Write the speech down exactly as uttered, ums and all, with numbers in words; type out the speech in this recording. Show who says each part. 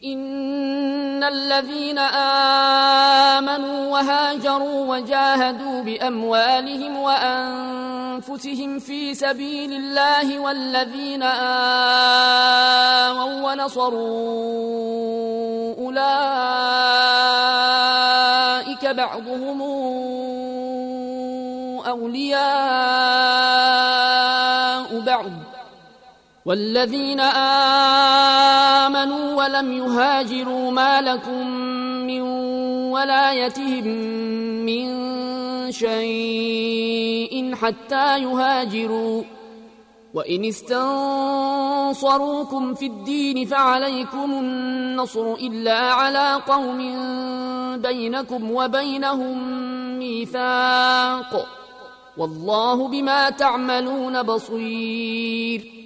Speaker 1: إن الذين آمنوا وهاجروا وجاهدوا بأموالهم وأنفسهم في سبيل الله والذين آووا ونصروا أولئك بعضهم أولياء بعض والذين آمنوا ولم يهاجروا ما لكم من ولايتهم من شيء حتى يهاجروا وإن استنصروكم في الدين فعليكم النصر إلا على قوم بينكم وبينهم ميثاق والله بما تعملون بصير